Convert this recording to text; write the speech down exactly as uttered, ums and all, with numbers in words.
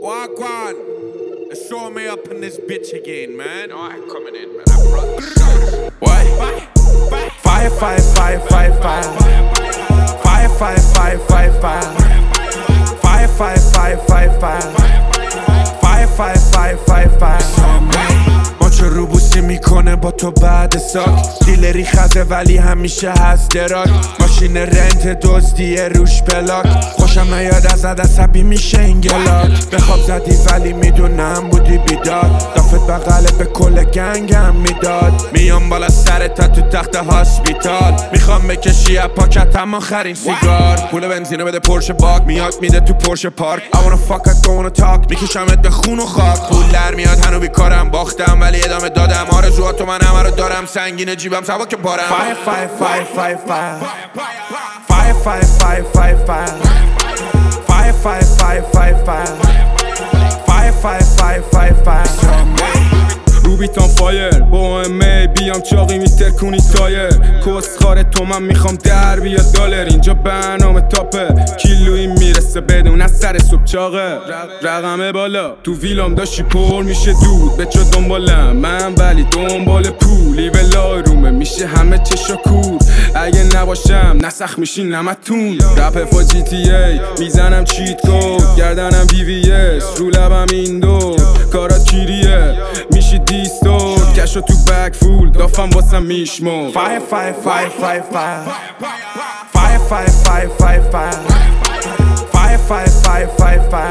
Wagwan, let's show me up in this bitch again, man. No, I ain't coming in, man. I brought the what? Five, five, five, five, five. Five, five, five, five, five. Five, five, five, five, five. Five, five, five, five, five. ما چه روبوسی میکنه با تو بعد ساک دیلری خزه ولی همیشه هست دراک ماشین رنت دزدیه روش بلاک خوشم نیاد ازت عصبی میشه این گلاک به خواب زدی ولی میدونم بودی بیدار دافت بغله به کل گنگم میداد میام بالا سرت تا تو تخت هاسپیتال میخوام بکشی از پاکتم آخرین سیگار پول بنزینو بده پرش باک میاد میده تو پرش پارک I wanna fuck I don't wanna talk میکشمت به خون و خاک پول در میاد هنو بیکارم باختم ولی ادامه دادم آرزوهاتو من همه رو دارم سنگینه جیبم سوا که بارم Five five five five five Five five five five five Five five five five five Five five five five five روبیتان فایر با ام بیام چاقی میترکونی تایر کسخاره تو من میخوام در بیاد دالر اینجا برنامه تاپه کیلویی میرسه بدون از سر صبح چاقه رقم بالا تو ویلام داشتی پر میشه دود به چه دنبالم من ولی دنبال پولی ولا رومه میشه همه چشا کور اگه نباشم نسخ میشین نمتون رپ فا جی تی ای میزنم چیت کود گردنم بی وی اس رو لبم این دو کارات کیریه میشی دیستور کشو تو بک فول دافم واسم میشمو Five five five five five Five five five five five Five five five five five